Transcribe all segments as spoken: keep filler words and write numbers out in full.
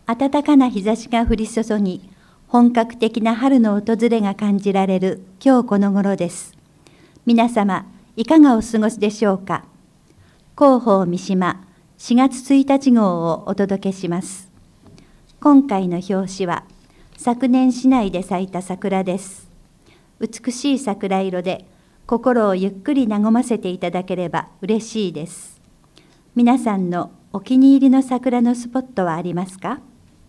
暖かな日差しが降り注ぎ、本格的な春の訪れが感じられる今日この頃です。皆様、いかがお過ごしでしょうか。広報三島しがつついたち号をお届けします。今回の表紙は、昨年市内で咲いた桜です。美しい桜色で、心をゆっくり和ませていただければ嬉しいです。皆さんのお気に入りの桜のスポットはありますか？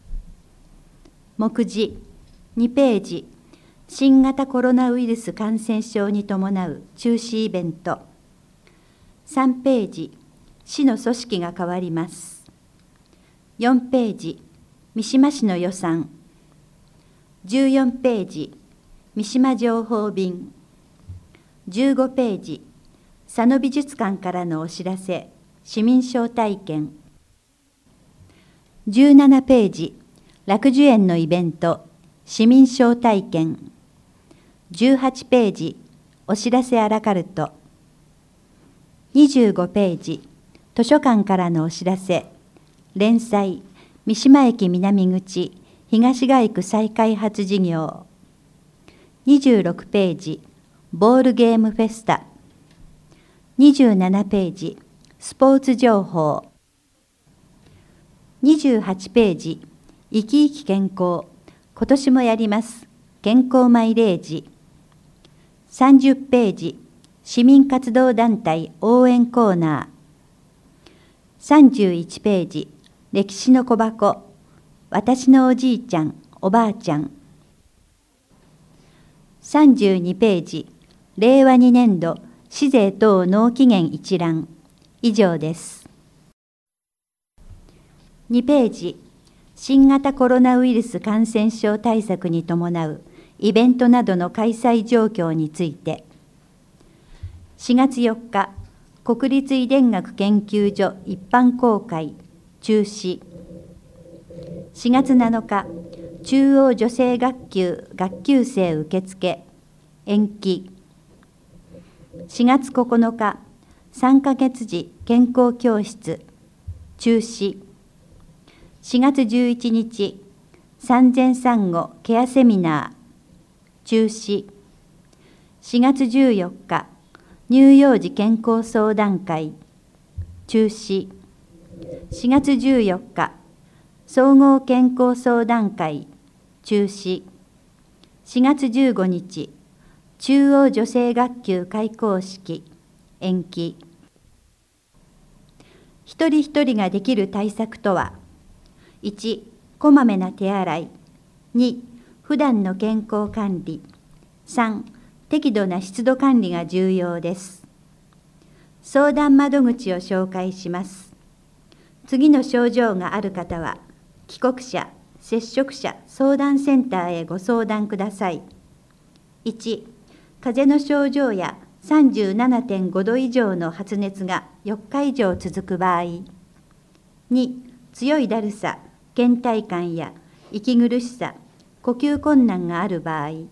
目次にページ、新型コロナウイルス感染症に伴う中止イベント。さんページ、市の組織が変わります。よんページ、三島市の予算。じゅうよんページ、三島情報便。じゅうごページ、佐野美術館からのお知らせ、市民招待券。じゅうななページ、楽寿園のイベント、市民招待券。じゅうはちページ、お知らせアラカルト。にじゅうごページ、図書館からのお知らせ、連載、三島駅南口、東街区再開発事業。にじゅうろくページ、ボールゲームフェスタ。にじゅうななページ、スポーツ情報。にじゅうはちページ、生き生き健康、今年もやります、健康マイレージ。さんじゅうページ、市民活動団体応援コーナー。さんじゅういちページ、歴史の小箱、私のおじいちゃん、おばあちゃん。さんじゅうにページ、れいわにねんど市税等納期限一覧。以上です。にページ、新型コロナウイルス感染症対策に伴うイベントなどの開催状況について。しがつよっか、国立遺伝学研究所一般公開、中止。しがつなのか、中央女性学級学級生受付、延期。しがつここのか、さんかげつじ健康教室、中止。しがつじゅういちにち、産前産後ケアセミナー、中止。しがつじゅうよっか、乳幼児健康相談会、中止。しがつじゅうよっか、総合健康相談会、中止。しがつじゅうごにち、中央女性学級開講式、延期。一人一人ができる対策とは、いち、こまめな手洗い。に、普段の健康管理。さん、適度な湿度管理が重要です。相談窓口を紹介します。次の症状がある方は、帰国者、接触者相談センターへご相談ください。いち、風邪の症状や さんじゅうななてんごど以上の発熱がよっか以上続く場合。に、強いだるさ、倦怠感や息苦しさ、呼吸困難がある場合。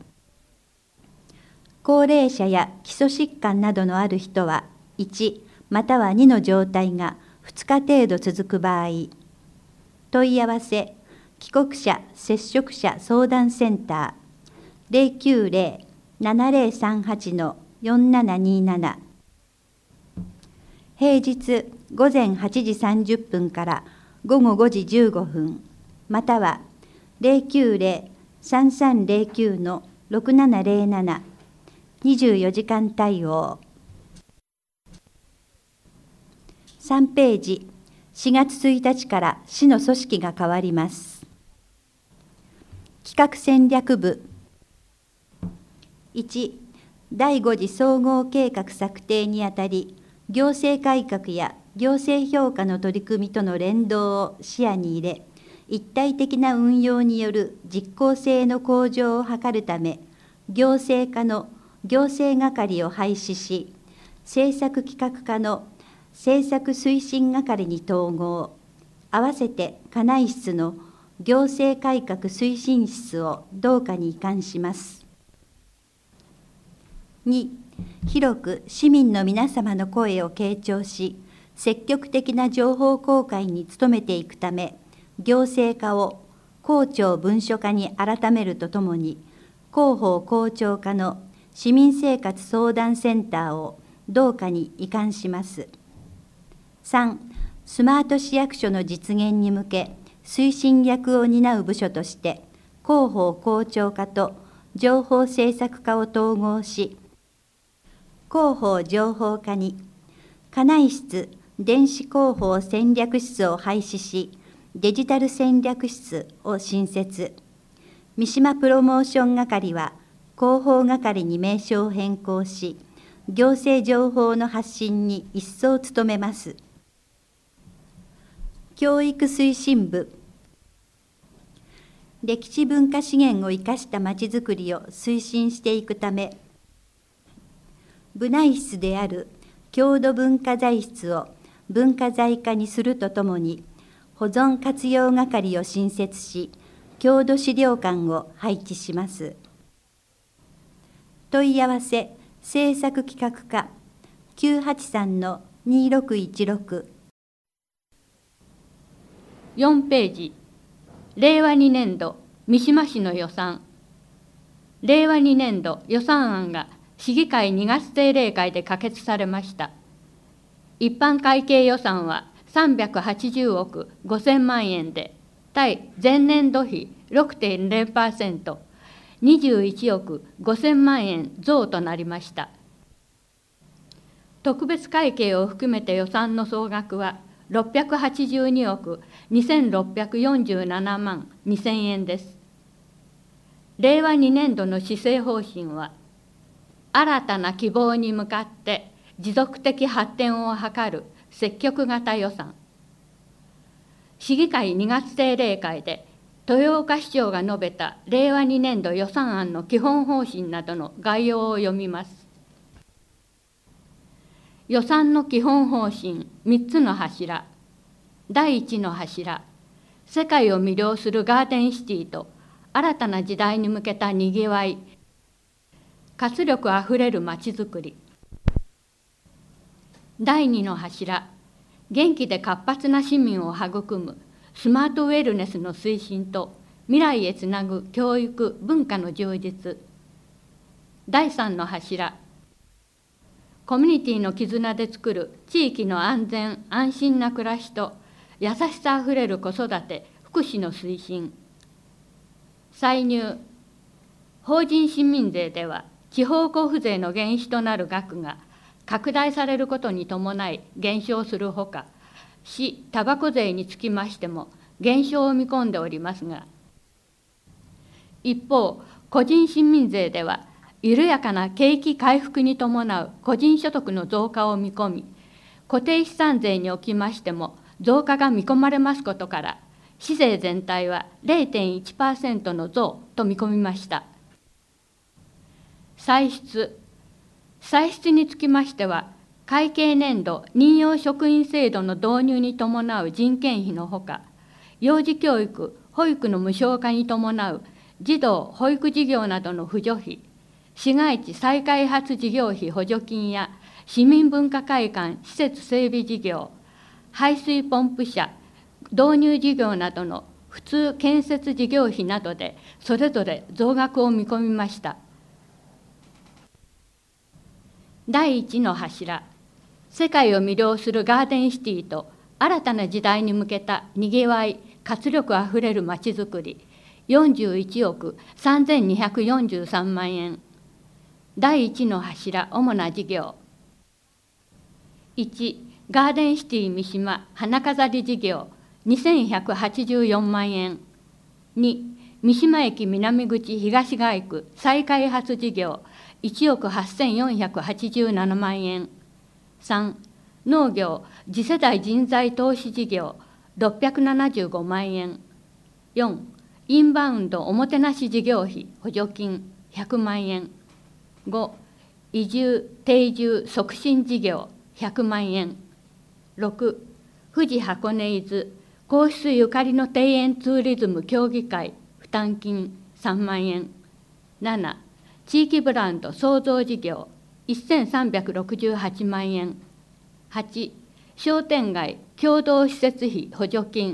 高齢者や基礎疾患などのある人はいちまたはにの状態がふつか程度続く場合。問い合わせ、帰国者接触者相談センター ゼロきゅうゼロ ななゼロさんはち よんななになな。平日ごぜんはちじさんじゅっぷんからごごごじじゅうごふん、または ゼロきゅうゼロ さんさんゼロきゅう ろくななゼロなな、にじゅうよじかん対応。さんページ、しがつついたちから市の組織が変わります。企画戦略部。いち、だいご次総合計画策定にあたり、行政改革や行政評価の取り組みとの連動を視野に入れ、一体的な運用による実効性の向上を図るため、行政課の行政係を廃止し、政策企画課の政策推進係に統合、合わせて課内室の行政改革推進室を同課に移管します。に、広く市民の皆様の声を傾聴し、積極的な情報公開に努めていくため、 行政課を公庁文書課に改めるとともに、広報公聴課の市民生活相談センターを同課に移管します。さん、スマート市役所の実現に向け、推進役を担う部署として、広報公聴課と情報政策課を統合し、広報情報課に、課内室電子広報戦略室を廃止し、デジタル戦略室を新設。三島プロモーション係は広報係に名称を変更し、行政情報の発信に一層努めます。教育推進部、歴史文化資源を生かしたまちづくりを推進していくため、部内室である郷土文化財室を文化財課にするとともに、保存活用係を新設し、郷土資料館を配置します。問い合わせ政策企画課 きゅうはちさんのにろくいちろく。 よんページ、れいわにねんど三島市の予算。れいわにねんど予算案が市議会にがつ定例会で可決されました。一般会計予算はさんびゃくはちじゅうおくごせんまんえんで、対前年度比 ろくてんゼロパーセント、にじゅういちおくごせんまんえん増となりました。特別会計を含めて予算の総額はろっぴゃくはちじゅうにおくにせんろっぴゃくよんじゅうななまんにせんえんです。れいわにねんどの施政方針は、新たな希望に向かって持続的発展を図る積極型予算。市議会にがつ定例会で豊岡市長が述べたれいわにねんど予算案の基本方針などの概要を読みます。予算の基本方針みっつの柱。だいいちの柱、世界を魅了するガーデンシティと新たな時代に向けたにぎわい、活力あふれるまちづくり。だいにの柱、元気で活発な市民を育むスマートウェルネスの推進と未来へつなぐ教育・文化の充実。だいさんの柱、コミュニティの絆で作る地域の安全・安心な暮らしと優しさあふれる子育て・福祉の推進。歳入、法人市民税では地方交付税の原資となる額が拡大されることに伴い減少するほか、市たばこ税につきましても減少を見込んでおりますが、一方、個人市民税では緩やかな景気回復に伴う個人所得の増加を見込み、固定資産税におきましても増加が見込まれますことから、市税全体は れいてんいちパーセント の増と見込みました。歳出、歳出につきましては、会計年度任用職員制度の導入に伴う人件費のほか、幼児教育・保育の無償化に伴う児童・保育事業などの扶助費、市街地再開発事業費補助金や市民文化会館施設整備事業、排水ポンプ車導入事業などの普通建設事業費などでそれぞれ増額を見込みました。だいいちの柱、世界を魅了するガーデンシティと新たな時代に向けたにぎわい、活力あふれるまちづくり、よんじゅういちおくさんぜんにひゃくよんじゅうさんまんえん。だいいちの柱、主な事業。いち、ガーデンシティ三島花飾り事業、にせんひゃくはちじゅうよんまんえん。に、三島駅南口東街区再開発事業、いちおくはっせんよんひゃくはちじゅうななまんえん。さん、農業次世代人材投資事業、ろっぴゃくななじゅうごまんえん。よん、インバウンドおもてなし事業費補助金ひゃくまんえん。ご、移住・定住促進事業ひゃくまんえん。ろく、富士箱根伊豆皇室ゆかりの庭園ツーリズム協議会負担金さんまんえん。なな、地域ブランド創造事業せんさんびゃくろくじゅうはちまんえん。はち、商店街共同施設費補助金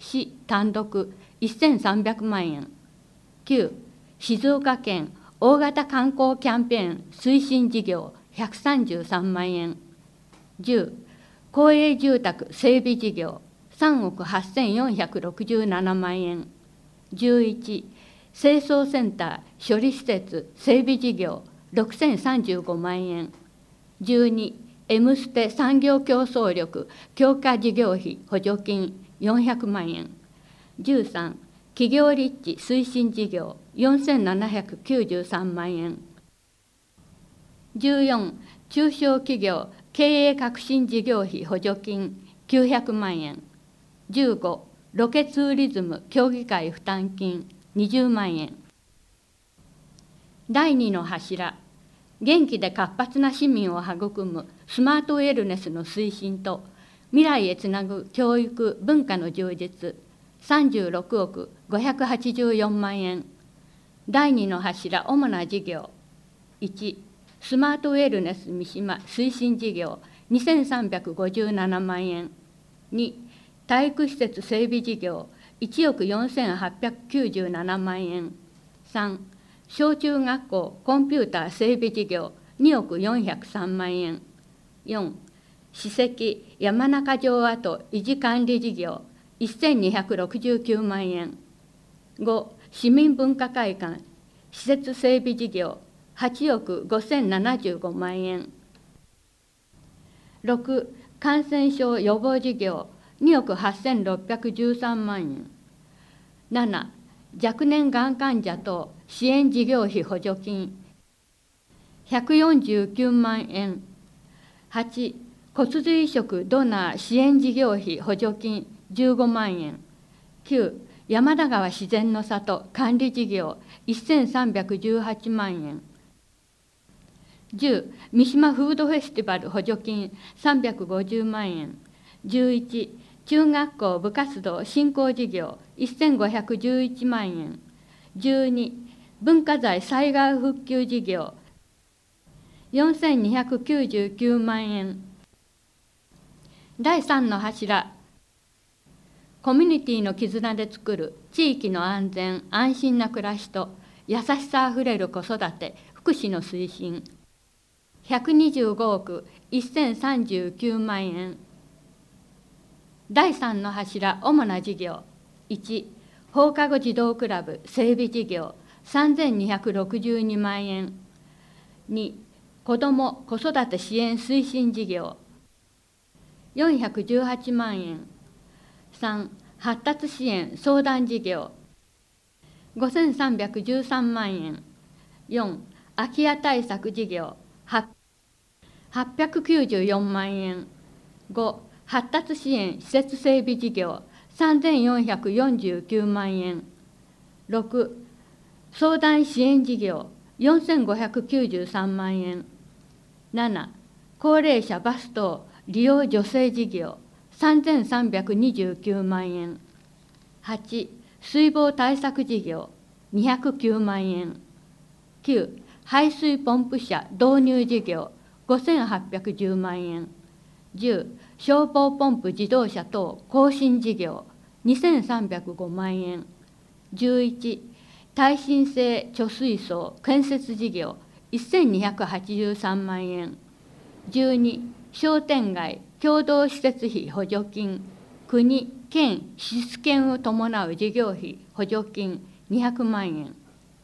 市単独せんさんびゃくまんえん。きゅう静岡県大型観光キャンペーン推進事業ひゃくさんじゅうさんまんえん。じゅう公営住宅整備事業さんおくはっせんよんひゃくろくじゅうななまんえん。じゅういち清掃センター処理施設整備事業ろくせんさんじゅうごまんえん。じゅうに M ステ産業競争力強化事業費補助金よんひゃくまんえん。じゅうさん企業立地推進事業よんせんななひゃくきゅうじゅうさんまんえん。じゅうよん中小企業経営革新事業費補助金きゅうひゃくまんえん。じゅうごロケツーリズム協議会負担金にじゅうまんえん。だいにの柱、元気で活発な市民を育むスマートウェルネスの推進と未来へつなぐ教育文化の充実さんじゅうろくおくごひゃくはちじゅうよんまんえん。だいにの柱主な事業いちスマートウェルネス三島推進事業にせんさんびゃくごじゅうななまんえん。に体育施設整備事業いちおくよんせんはっぴゃくきゅうじゅうななまんえん。さん小中学校コンピューター整備事業におくよんひゃくさんまんえん。よん史跡山中城跡維持管理事業せんにひゃくろくじゅうきゅうまんえん。ご市民文化会館施設整備事業はちおくごせんななじゅうごまんえん。ろく感染症予防事業におくはっせんろっぴゃくじゅうさんまんえん。なな若年がん患者等支援事業費補助金ひゃくよんじゅうきゅうまんえん。はち骨髄移植ドナー支援事業費補助金じゅうごまんえん。きゅう山田川自然の里管理事業せんさんびゃくじゅうはちまんえん。じゅう三島フードフェスティバル補助金さんびゃくごじゅうまんえん。じゅういち中学校部活動振興事業せんごひゃくじゅういちまんえん。じゅうに文化財災害復旧事業よんせんにひゃくきゅうじゅうきゅうまんえん。だいさんの柱、コミュニティの絆で作る地域の安全安心な暮らしと優しさあふれる子育て福祉の推進ひゃくにじゅうごおくせんさんじゅうきゅうまんえん。だいさんの柱主な事業いち放課後児童クラブ整備事業さんぜんにひゃくろくじゅうにまんえん。に子ども子育て支援推進事業よんひゃくじゅうはちまんえん。さん発達支援相談事業ごせんさんびゃくじゅうさんまんえん。よん空き家対策事業はっぴゃくきゅうじゅうよんまんえん。ご発達支援施設整備事業さんぜんよんひゃくよんじゅうきゅうまんえん。ろく相談支援事業よんせんごひゃくきゅうじゅうさんまんえん。なな高齢者バス等利用助成事業さんぜんさんびゃくにじゅうきゅうまんえん。はち水防対策事業にひゃくきゅうまんえん。きゅう排水ポンプ車導入事業ごせんはっぴゃくじゅうまんえん。じゅう消防ポンプ自動車等更新事業にせんさんびゃくごまんえん。じゅういち耐震性貯水槽建設事業せんにひゃくはちじゅうさんまんえん。じゅうに商店街共同施設費補助金国県支出権を伴う事業費補助金にひゃくまんえん。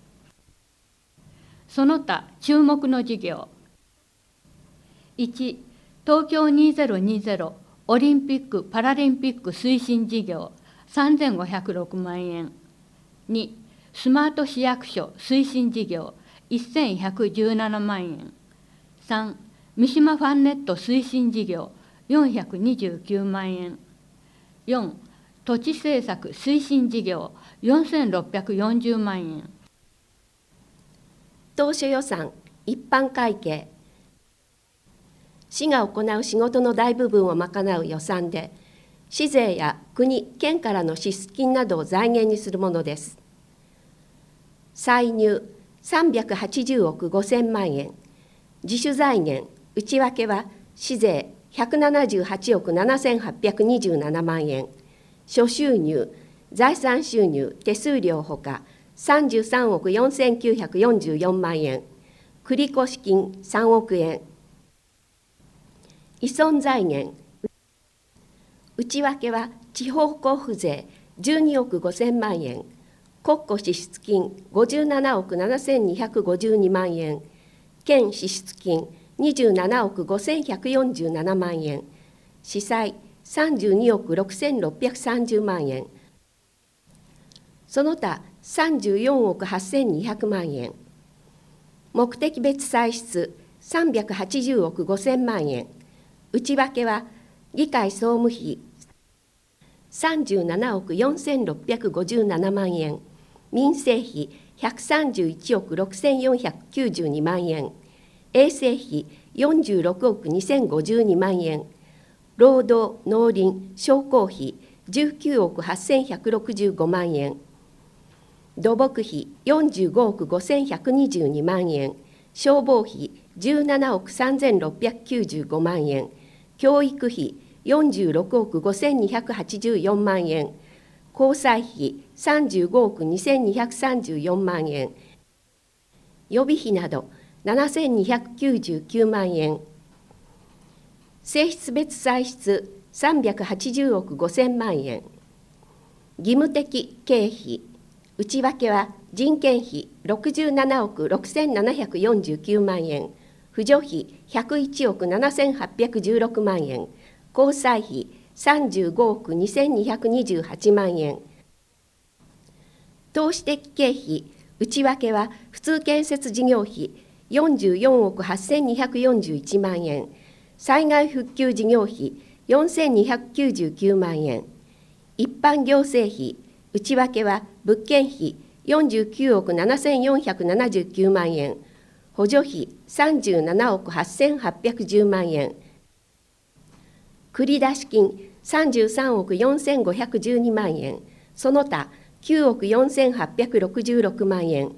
その他注目の事業いち東京にせんにじゅうオリンピック・パラリンピック推進事業さんぜんごひゃくろくまんえん。にスマート市役所推進事業せんひゃくじゅうななまんえん。さん三島ファンネット推進事業よんひゃくにじゅうきゅうまんえん。よん土地政策推進事業よんせんろっぴゃくよんじゅうまんえん。 当初予算一般会計市が行う仕事の大部分を賄う予算で市税や国・県からの支出金などを財源にするものです。歳入さんびゃくはちじゅうおくごせんまんえん、自主財源内訳は市税ひゃくななじゅうはちおくななせんはっぴゃくにじゅうななまんえん、 諸収入、財産収入、手数料ほかさんじゅうさんおくよんせんきゅうひゃくよんじゅうよんまんえん、繰越金さんおくえん、依存財源、内訳は地方交付税じゅうにおくごせんまんえん、国庫支出金ごじゅうななおくななせんにひゃくごじゅうにまんえん、県支出金にじゅうななおくごせんひゃくよんじゅうななまんえん、司債さんじゅうにおくろくせんろっぴゃくさんじゅうまんえん、その他さんじゅうよんおくはっせんにひゃくまんえん、目的別歳出さんびゃくはちじゅうおくごせんまんえん、内訳は議会総務費さんじゅうななおくよんせんろっぴゃくごじゅうななまんえん、民生費ひゃくさんじゅういちおくろくせんよんひゃくきゅうじゅうにまんえん、衛生費よんじゅうろくおくにせんごじゅうにまんえん、労働農林商工費じゅうきゅうおくはっせんひゃくろくじゅうごまんえん、土木費よんじゅうごおくごせんひゃくにじゅうにまんえん、消防費じゅうななおくさんぜんろっぴゃくきゅうじゅうごまんえん、教育費よんじゅうろくおくごせんにひゃくはちじゅうよんまんえん、交際費さんじゅうごおくにせんにひゃくさんじゅうよんまんえん、予備費などななせんにひゃくきゅうじゅうきゅうまんえん、性質別歳出さんびゃくはちじゅうおくごせんまんえん、義務的経費、内訳は人件費ろくじゅうななおくろくせんななひゃくよんじゅうきゅうまんえん、扶助費ひゃくいちおくななせんはっぴゃくじゅうろくまんえん、交際費さんじゅうごおくにせんにひゃくにじゅうはちまんえん、投資的経費、内訳は普通建設事業費よんじゅうよんおくはっせんにひゃくよんじゅういちまんえん、災害復旧事業費よんせんにひゃくきゅうじゅうきゅうまんえん、一般行政費、内訳は物件費よんじゅうきゅうおくななせんよんひゃくななじゅうきゅうまんえん、補助費さんじゅうななおくはっせんはっぴゃくじゅうまんえん、繰出金さんじゅうさんおくよんせんごひゃくじゅうにまんえん、その他きゅうおくよんせんはっぴゃくろくじゅうろくまんえん、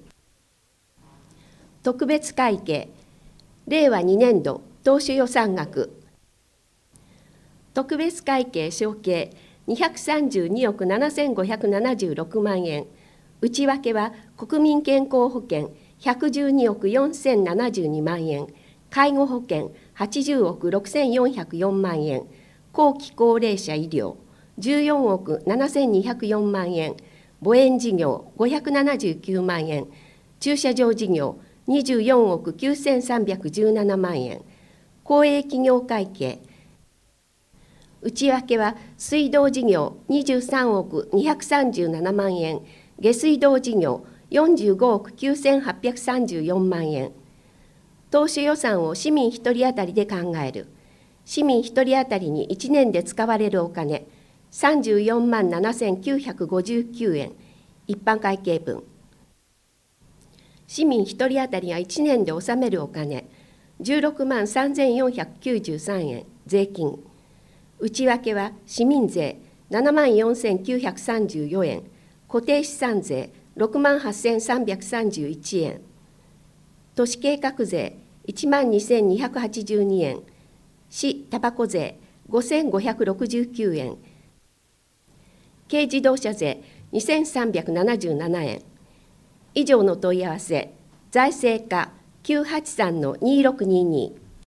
特別会計れいわにねんど当初予算額、特別会計承継にひゃくさんじゅうにおくななせんごひゃくななじゅうろくまんえん、内訳は国民健康保険ひゃくじゅうにおくよんせんななじゅうにまんえん、介護保険はちじゅうおくろくせんよんひゃくよんまんえん、後期高齢者医療じゅうよんおくななせんにひゃくよんまんえん、母園事業ごひゃくななじゅうきゅうまんえん、駐車場事業にじゅうよんおくきゅうせんさんびゃくじゅうななまんえん、公営企業会計、内訳は水道事業にじゅうさんおくにひゃくさんじゅうななまんえん、下水道事業よんじゅうごおくきゅうせんはっぴゃくさんじゅうよんまんえん、当初予算を市民ひとり当たりで考える、市民ひとり当たりにいちねんで使われるお金さんじゅうよんまんななせんきゅうひゃくごじゅうきゅうえん、一般会計分、市民ひとり当たりがいちねんで納めるお金じゅうろくまんさんぜんよんひゃくきゅうじゅうさんえん、税金、内訳は市民税ななまんよんせんきゅうひゃくさんじゅうよんえん、固定資産税ろくまんはっせんさんびゃくさんじゅういちえん、都市計画税いちまんにせんにひゃくはちじゅうにえん、市たばこ税ごせんごひゃくろくじゅうきゅうえん、軽自動車税にせんさんびゃくななじゅうななえん。以上の問い合わせ、財政課 きゅうはちさんのにろくにに。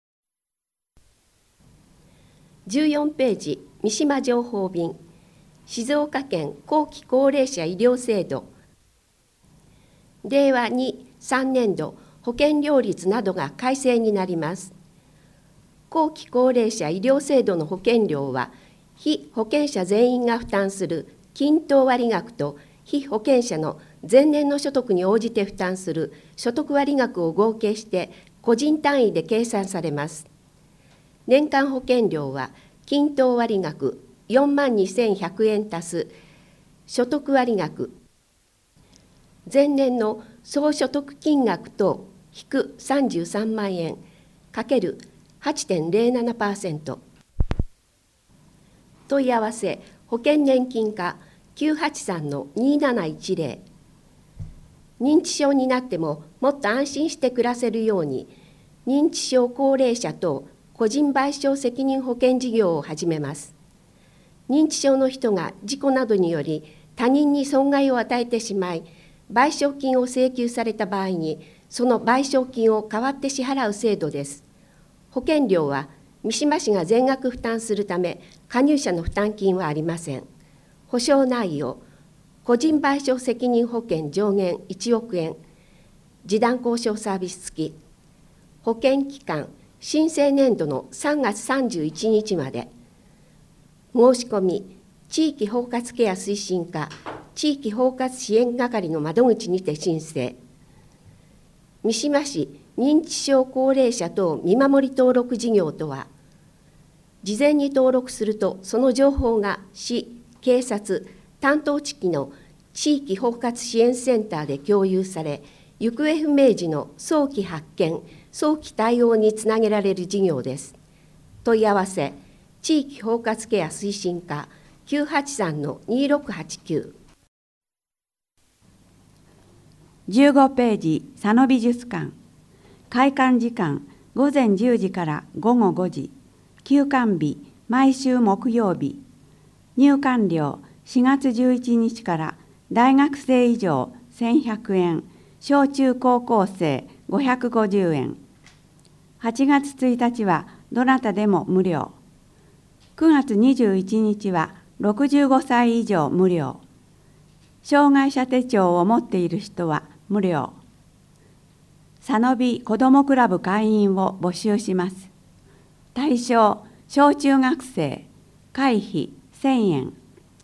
じゅうよんページ、三島情報便、静岡県後期高齢者医療制度、れいわに、さんねんど保険料率などが改正になります。後期高齢者医療制度の保険料は、被保険者全員が負担する均等割額と被保険者の前年の所得に応じて負担する所得割額を合計して個人単位で計算されます。年間保険料は均等割額よんまんにせんひゃくえん足す所得割額、前年の総所得金額と引くさんじゅうさんまんえんかける はちてんぜろななパーセント。問い合わせ保険年金課 きゅうはちさんのになないちぜろ。認知症になってももっと安心して暮らせるように、認知症高齢者等個人賠償責任保険事業を始めます。 認知症の人が事故などにより他人に損害を与えてしまい、賠償金を請求された場合に、その賠償金を代わって支払う制度です。保険料は三島市が全額負担するため、加入者の負担金はありません。保証内容、個人賠償責任保険上限いちおくえん、示談交渉サービス付き、保険期間、申請年度のさんがつさんじゅういちにちまで、申し込み、地域包括ケア推進課、地域包括支援係の窓口にて申請。三島市認知症高齢者等見守り登録事業とは、事前に登録すると、その情報が市、警察、担当地域の地域包括支援センターで共有され、行方不明時の早期発見、早期対応につなげられる事業です。問い合わせ、地域包括ケア推進課 きゅうはちさんのにろくはちきゅう。 じゅうごページ、佐野美術館。開館時間、ごぜんじゅうじからごごごじ。休館日、毎週木曜日。入館料、しがつじゅういちにちから大学生以上せんひゃくえん、小中高校生ごひゃくごじゅうえん。はちがつついたちはどなたでも無料。くがつにじゅういちにちはろくじゅうごさい以上無料。障害者手帳を持っている人は無料。佐野美子どもクラブ会員を募集します。対象、小中学生、会費せんえん。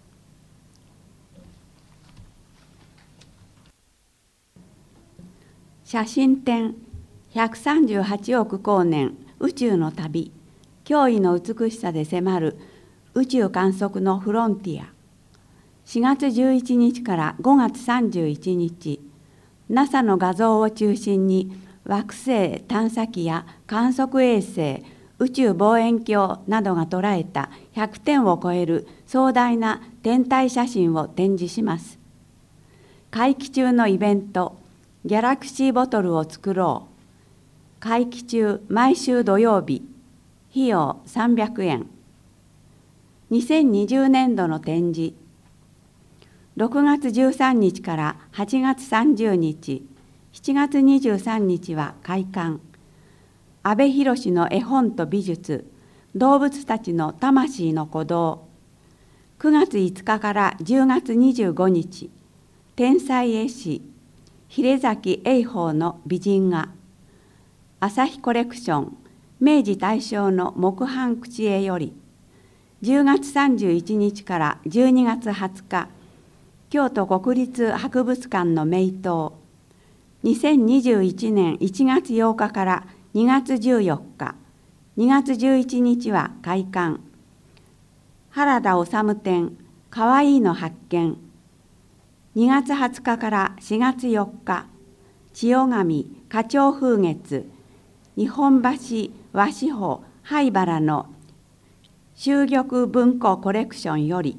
写真展、ひゃくさんじゅうはちおく光年宇宙の旅、驚異の美しさで迫る宇宙観測のフロンティア。しがつじゅういちにちからごがつさんじゅういちにち、ナサ の画像を中心に惑星探査機や観測衛星、宇宙望遠鏡などが捉えたひゃくてんを超える壮大な天体写真を展示します。会期中のイベント、ギャラクシーボトルを作ろう。会期中毎週土曜日、費用さんびゃくえん。にせんにじゅうねんどの展示、ろくがつじゅうさんにちからはちがつさんじゅうにち、しちがつにじゅうさんにちは開館。阿部寛の絵本と美術、動物たちの魂の鼓動。くがついつかからじゅうがつにじゅうごにち、天才絵師、平崎栄宝の美人画。朝日コレクション、明治大正の木版口絵より。じゅうがつさんじゅういちにちからじゅうにがつはつか、京都国立博物館の名刀。にせんにじゅういちねんいちがつようかからにがつじゅうよっか、にがつじゅういちにちは開館。原田治展、かわいいの発見。にがつはつかからしがつよっか、千代紙花鳥風月、日本橋和紙法灰原の秀玉文庫コレクションより。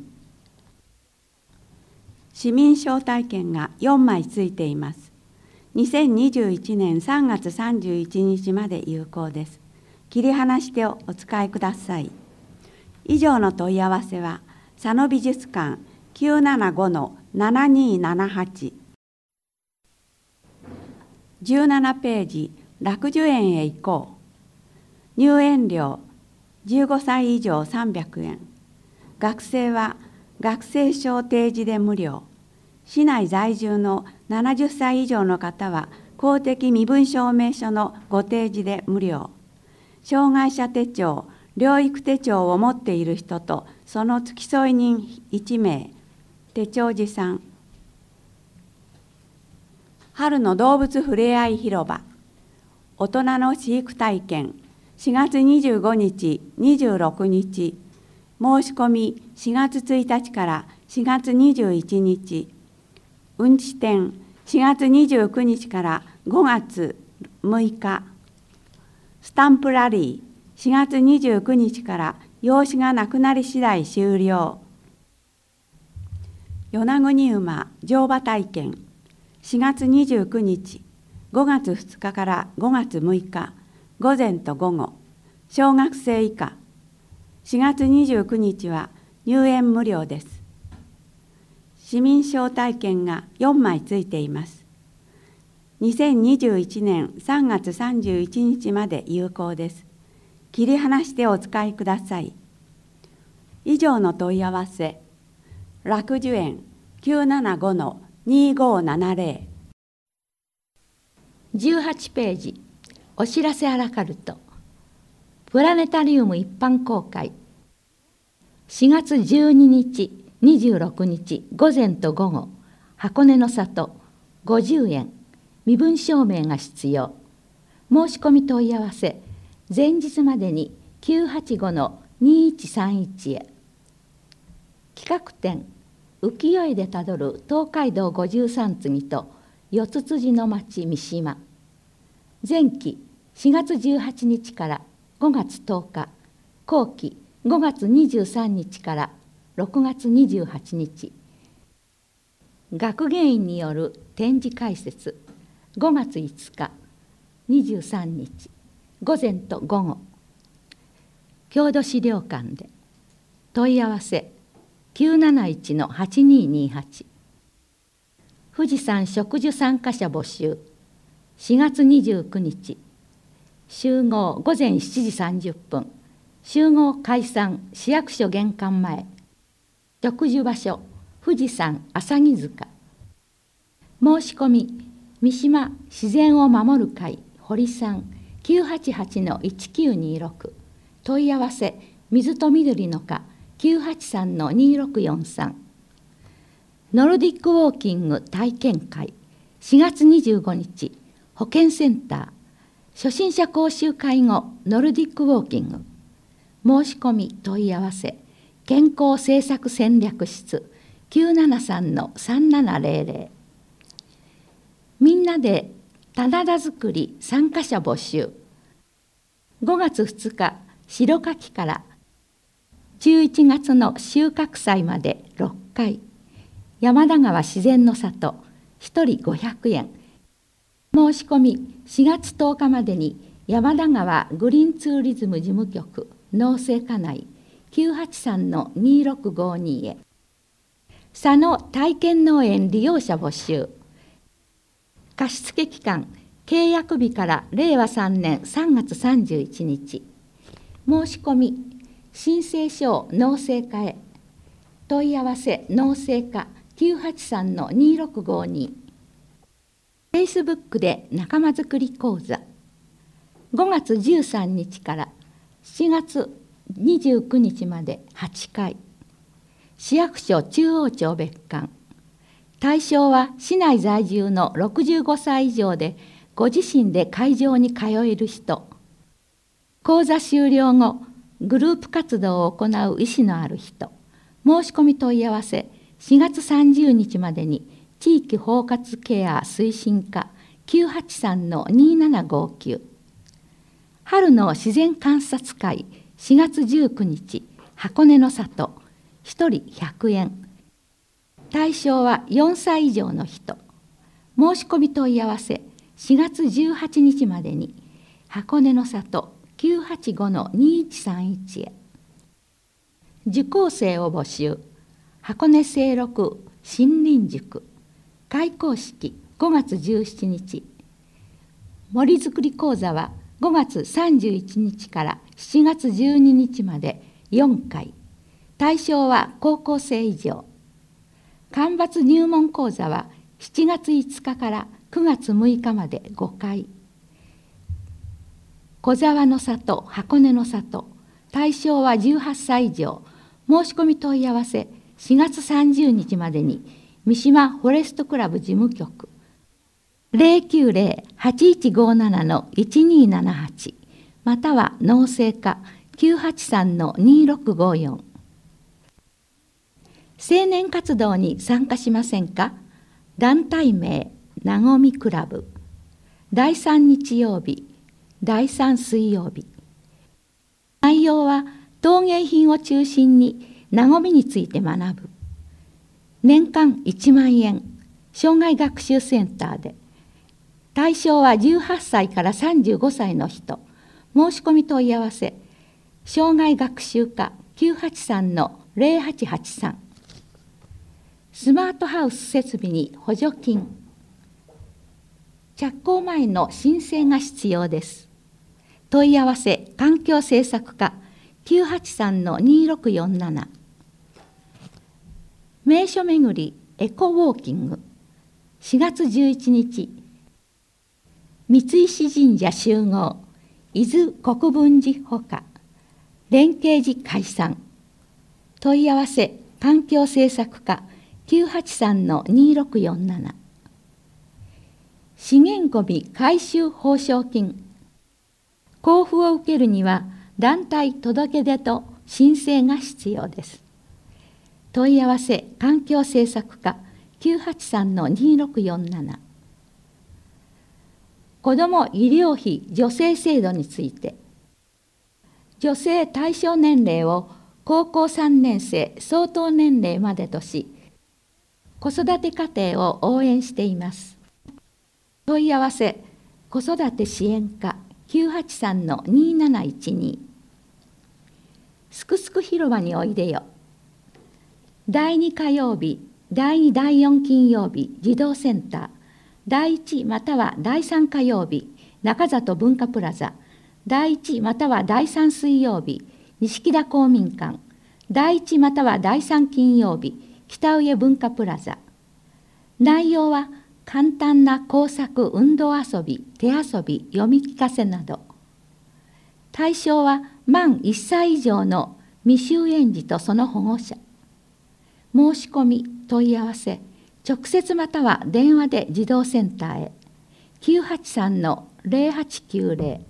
市民招待券がよんまいついています。にせんにじゅういちねんさんがつさんじゅういちにちまで有効です。切り離してお使いください。以上の問い合わせは、佐野美術館 きゅうななごのななにーななはち。じゅうななページ、楽寿園へ行こう。入園料、じゅうごさい以上さんびゃくえん。学生は学生証提示で無料。市内在住のななじゅっさい以上の方は公的身分証明書のご提示で無料。障害者手帳、療育手帳を持っている人とその付き添い人いちめい、手帳持参。春の動物ふれあい広場、大人の飼育体験、しがつにじゅうごにち、にじゅうろくにち、申し込みしがつついたちからしがつにじゅういちにち、うんち展しがつにじゅうくにちからごがつむいか、スタンプラリーしがつにじゅうくにちから用紙がなくなり次第終了。与那国馬乗馬体験しがつにじゅうくにち、ごがつふつかからごがつむいか、午前と午後、小学生以下。しがつにじゅうくにちは入園無料です。市民招待券がよんまいついています。にせんにじゅういちねんさんがつさんじゅういちにちまで有効です。切り離してお使いください。以上の問い合わせ、楽寿園 きゅうななご にごななぜろ。 じゅうはちページ、お知らせアラカルト。プラネタリウム一般公開。しがつじゅうににち、にじゅうろくにち午前と午後、箱根の里ごじゅうえん、身分証明が必要。申し込み問い合わせ、前日までに きゅうはちご にいちさんいち へ。企画展、浮世絵でたどる東海道五十三次と四つ辻の町三島。前期しがつじゅうはちにちからごがつとおか、後期ごがつにじゅうさんにちからろくがつにじゅうはちにち。学芸員による展示解説、ごがついつか、にじゅうさんにち、午前と午後。郷土資料館で。問い合わせ、きゅうなないちのはちにーにーはち。富士山植樹参加者募集。しがつにじゅうくにち。集合ごぜんしちじさんじゅっぷん。集合解散市役所玄関前。植樹場所、富士山浅木塚。申し込み、三島自然を守る会堀さん きゅうはちはちのいちきゅうにーろく。問い合わせ、水と緑の課 きゅうはちさんのにーろくよんさん。ノルディックウォーキング体験会しがつにじゅうごにち、保健センター。初心者講習会後ノルディックウォーキング。申し込み問い合わせ、健康政策戦略室 きゅうななさんのさんななぜろぜろ。みんなで棚田作り参加者募集。ごがつふつか、白柿からじゅういちがつの収穫祭までろっかい。山田川自然の里、ひとりごひゃくえん。申し込みしがつとおかまでに山田川グリーンツーリズム事務局農政課内 きゅうはちさんのにーろくごにー へ。佐野体験農園利用者募集。貸付期間、契約日かられいわさんねんさんがつさんじゅういちにち。申し込み、申請書を農政課へ。問い合わせ農政課 きゅうはちさんのにーろくごにー。フェイスブックで仲間づくり講座。ごがつじゅうさんにちからしちがつにじゅうくにちまではちかい。市役所中央町別館。対象は市内在住のろくじゅうごさい以上でご自身で会場に通える人。講座終了後、グループ活動を行う意思のある人。申し込み問い合わせ、しがつさんじゅうにちまでに地域包括ケア推進課 きゅうはちさんのにーななごきゅう。春の自然観察会しがつじゅうくにち、箱根の里、ひとりひゃくえん。対象はよんさい以上の人。申し込み問い合わせ、しがつじゅうはちにちまでに箱根の里 きゅうはちごのにいちさんいち へ。受講生を募集。箱根清六森林塾。開講式ごがつじゅうしちにち。森づくり講座はごがつさんじゅういちにちからしちがつじゅうににちまでよんかい。対象は高校生以上。間伐入門講座はしちがついつかからくがつむいかまでごかい。小沢の里、箱根の里。対象はじゅうはっさい以上。申し込み問い合わせ、しがつさんじゅうにちまでに三島フォレストクラブ事務局ぜろきゅうぜろ はちいちごななのいちにーななはちまたは農政課 きゅうはちさんのにーろくごよん。青年活動に参加しませんか？団体名なごみクラブ。だいさん日曜日、だいさん水曜日。内容は陶芸品を中心になごみについて学ぶ。年間いちまんえん、障害学習センターで。対象はじゅうはっさいからさんじゅうごさいの人。申し込み問い合わせ、障害学習課 きゅうはちさんのゼロはちはちさん。スマートハウス設備に補助金。着工前の申請が必要です。問い合わせ環境政策課 きゅうはちさんのにろくよんなな。名所巡りエコウォーキング。しがつじゅういちにち、三石神社集合、伊豆国分寺ほか、連携寺解散。問い合わせ環境政策課 きゅうはちさんのにろくよんなな。資源ごみ回収報奨金。交付を受けるには団体届け出と申請が必要です。問い合わせ環境政策課 きゅうはちさんのにろくよんなな。子ども医療費助成制度について、助成対象年齢を高校さんねんせい相当年齢までとし、子育て家庭を応援しています。問い合わせ子育て支援課 きゅうはちさんのになないちに。すくすく広場においでよ。だいに火曜日、だいにだいよん金曜日児童センター、だいいちまたはだいさん火曜日中里文化プラザ、だいいちまたはだいさん水曜日錦田公民館、だいいちまたはだいさん金曜日北上文化プラザ。内容は簡単な工作、運動遊び、手遊び、読み聞かせなど。対象は満いっさい以上の未就園児とその保護者。申し込み、問い合わせ、直接または電話で児童センターへ。きゅうはちさんのゼロはちきゅうゼロ。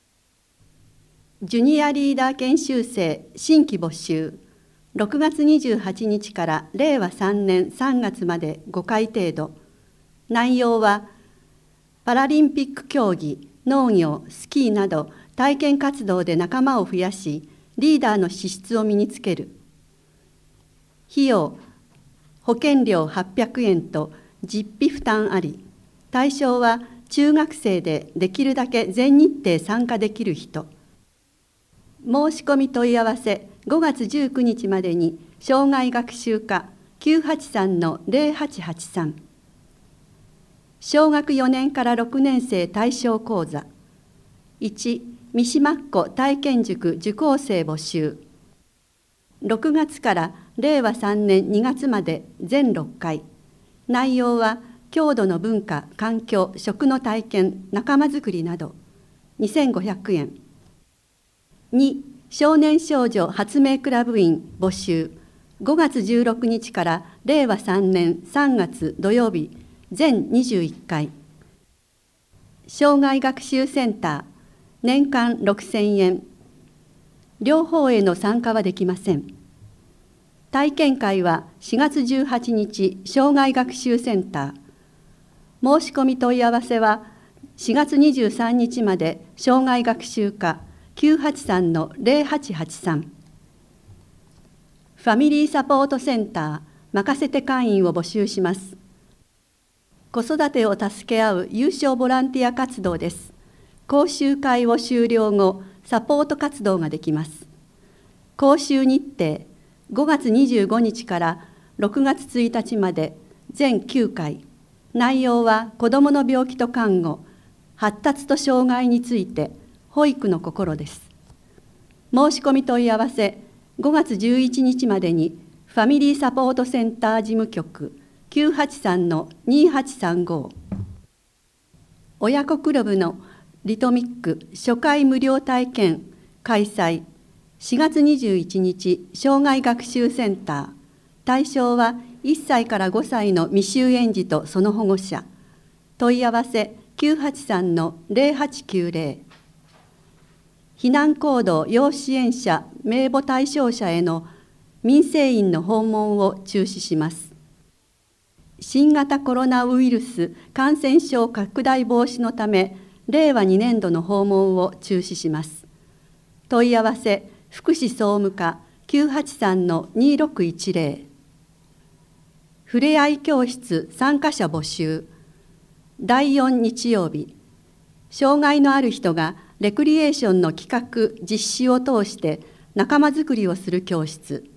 ジュニアリーダー研修生新規募集。ろくがつにじゅうはちにちかられいわさんねんさんがつまでごかい程度。内容はパラリンピック競技、農業、スキーなど体験活動で仲間を増やし、リーダーの資質を身につける。費用、保険料はっぴゃくえんと実費負担あり。対象は中学生でできるだけ全日程参加できる人。申し込み問い合わせごがつじゅうくにちまでに障害学習課 きゅうはちさんのゼロはちはちさん。小学よねんからろくねんせい対象講座。いち、三島っ子体験塾受講生募集。ろくがつかられいわさんねんにがつまで全ろっかい。内容は郷土の文化、環境、食の体験、仲間づくりなど。にせんごひゃくえん。に、少年少女発明クラブ員募集。ごがつじゅうろくにちかられいわさんねんさんがつ土曜日全にじゅういっかい。障害学習センター年間ろくせんえん。両方への参加はできません。体験会はしがつじゅうはちにち障害学習センター。申し込み問い合わせはしがつにじゅうさんにちまで障害学習課 きゅうはちさんのゼロはちはちさん。ファミリーサポートセンター任せて会員を募集します。子育てを助け合う有償ボランティア活動です。講習会を終了後、サポート活動ができます。講習日程、ごがつにじゅうごにちからろくがつついたちまで全きゅうかい。内容は子どもの病気と看護、発達と障害について、保育の心です。申し込み問い合わせ、ごがつじゅういちにちまでにファミリーサポートセンター事務局きゅうはちさんのにはちさんご。親子クラブのリトミック初回無料体験開催。しがつにじゅういちにち障害学習センター。対象はいっさいからごさいの未就園児とその保護者。問い合わせきゅうはちさんのゼロはちきゅうゼロ。避難行動要支援者名簿対象者への民生委員の訪問を中止します。新型コロナウイルス感染症拡大防止のため、れいわにねんどの訪問を中止します。問い合わせ、福祉総務課 きゅうはちさんのにろくいちゼロ。ふれあい教室参加者募集。だいよん日曜日、障害のある人がレクリエーションの企画・実施を通して仲間づくりをする教室。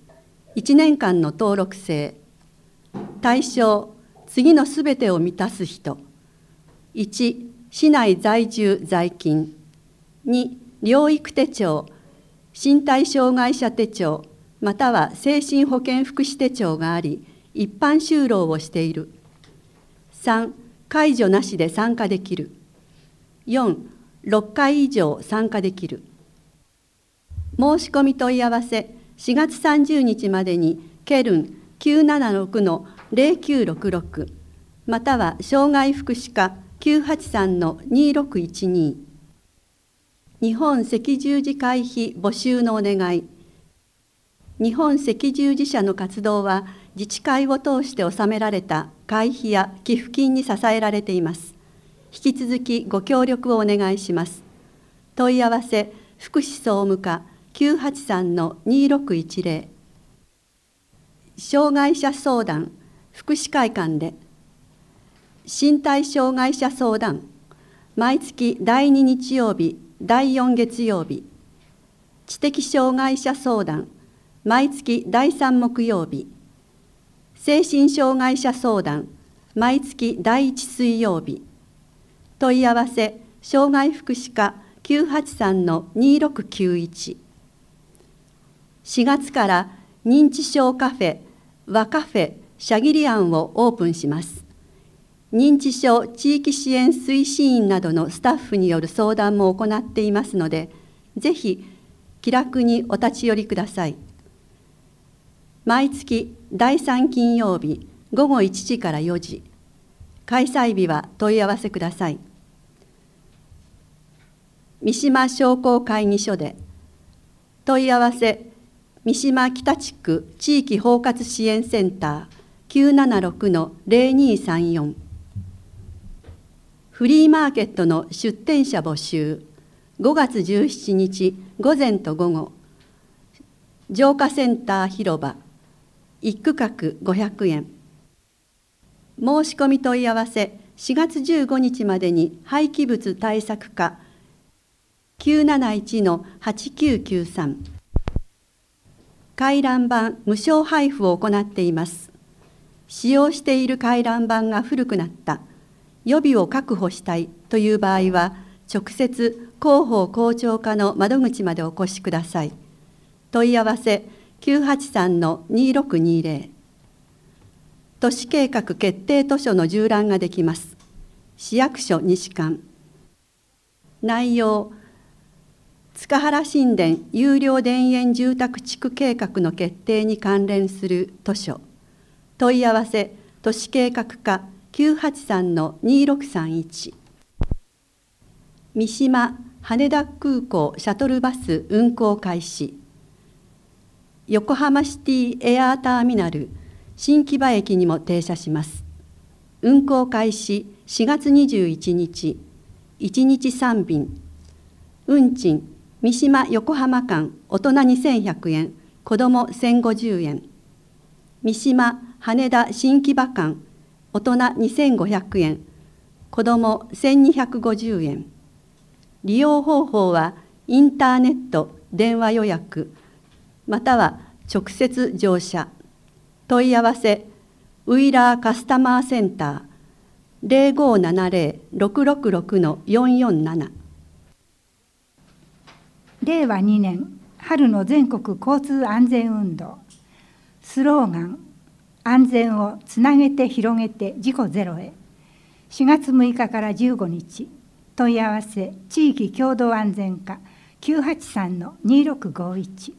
いちねんかんの登録制。対象、次のすべてを満たす人。いち、市内在住在勤。に、療育手帳、身体障害者手帳、または精神保健福祉手帳があり、一般就労をしている。さん、介助なしで参加できる。よん、ろっかい以上参加できる。申し込み問い合わせ、しがつさんじゅうにちまでにケルン きゅうななろくのゼロきゅうろくろく、または障害福祉課 きゅうはちさんのにろくいちに。日本赤十字会費募集のお願い。日本赤十字社の活動は自治会を通して納められた会費や寄付金に支えられています。引き続きご協力をお願いします。問い合わせ、福祉総務課 きゅうはちさんのにろくいちゼロ。障害者相談、福祉会館で。身体障害者相談、毎月だいに日曜日、だいよん月曜日。知的障害者相談、毎月だいさん木曜日。精神障害者相談、毎月だいいち水曜日。問い合わせ、障害福祉課 きゅうはちさんのにろくきゅういち。しがつから認知症カフェ、和カフェ、シャギリアンをオープンします。認知症地域支援推進員などのスタッフによる相談も行っていますので、ぜひ気楽にお立ち寄りください。毎月だいさん金曜日ごごいちじからよじ。開催日は問い合わせください。三島商工会議所で。問い合わせ、三島北地区地域包括支援センター きゅうななろくのゼロにさんよん。フリーマーケットの出店者募集。ごがつじゅうしちにち午前と午後。浄化センター広場。いち区画ごひゃくえん。申し込み問い合わせ、しがつじゅうごにちまでに廃棄物対策課 きゅうなないちのはちきゅうきゅうさん。回覧板無償配布を行っています。使用している回覧板が古くなった、予備を確保したいという場合は、直接広報広聴課の窓口までお越しください。問い合わせ、きゅうはちさんのにろくにゼロ。都市計画決定図書の縦覧ができます。市役所西館。内容、塚原新田有料田園住宅地区計画の決定に関連する図書。問い合わせ、都市計画課 きゅうはちさんのにろくさんいち。三島羽田空港シャトルバス運行開始。横浜シティエアーターミナル新木場駅にも停車します。運行開始しがつにじゅういちにち、いちにちさん便。運賃、三島横浜間、大人にせんひゃくえん、子どもせんごじゅうえん。三島羽田新木場間、大人にせんごひゃくえん、子どもせんにひゃくごじゅうえん。利用方法はインターネット、電話予約、または直接乗車。問い合わせ、ウイラーカスタマーセンター ゼロごななゼロ ろくろくろくのよんよんなな。 れいわにねん春の全国交通安全運動。スローガン、安全をつなげて広げて事故ゼロへ。しがつむいかからじゅうごにち。問い合わせ、地域共同安全課 きゅうはちさんのにろくごいち。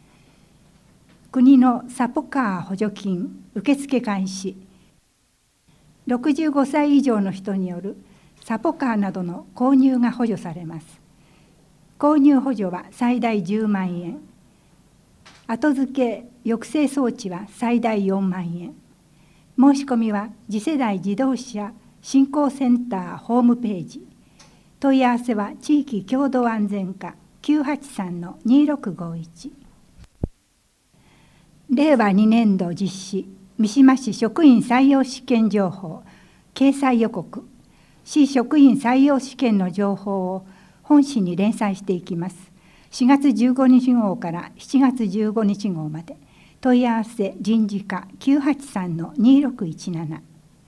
国のサポカー補助金受付開始。ろくじゅうごさい以上の人によるサポカーなどの購入が補助されます。購入補助は最大じゅうまんえん。後付け抑制装置は最大よんまんえん。申し込みは次世代自動車振興センターホームページ。問い合わせは地域共同安全課 きゅうはちさんのにろくごいち。れいわにねんど実施、三島市職員採用試験情報、掲載予告。市職員採用試験の情報を本誌に連載していきます。しがつじゅうごにち号からしちがつじゅうごにち号まで、 問い合わせ人事課 きゅうはちさんのにろくいちなな。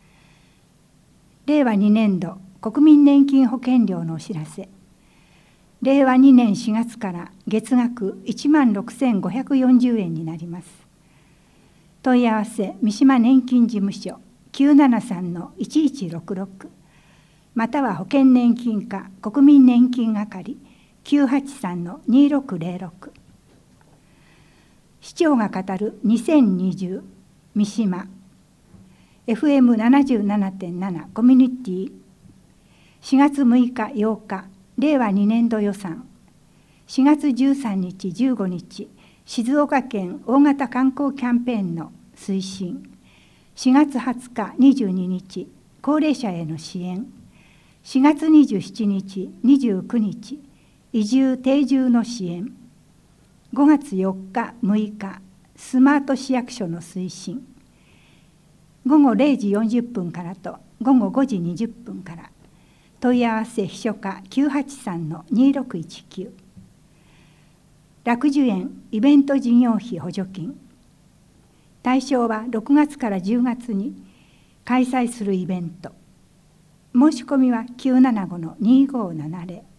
れいわにねんど国民年金保険料のお知らせ。れいわにねんしがつから月額いちまんろくせんごひゃくよんじゅうえんになります。問い合わせ三島年金事務所 きゅうななさんのいちいちろくろく、または保険年金課国民年金係 きゅうはちさんのにろくぜろろく。市長が語るにせんにじゅう三島 エフエムななじゅうななてんなな コミュニティしがつむいかようかれいわにねんど予算、しがつじゅうさんにちじゅうごにち静岡県大型観光キャンペーンの推進、しがつはつかにじゅうににち高齢者への支援、しがつにじゅうしちにちにじゅうくにち移住定住の支援、ごがつよっかむいかスマート市役所の推進、ごごれいじよんじゅっぷんからとごごごじにじゅっぷんから。問い合わせ秘書課きゅうはちさんのにろくいちきゅう。楽寿園イベント事業費補助金。対象はろくがつからじゅうがつに開催するイベント。申し込みはきゅうななごのにごななぜろ。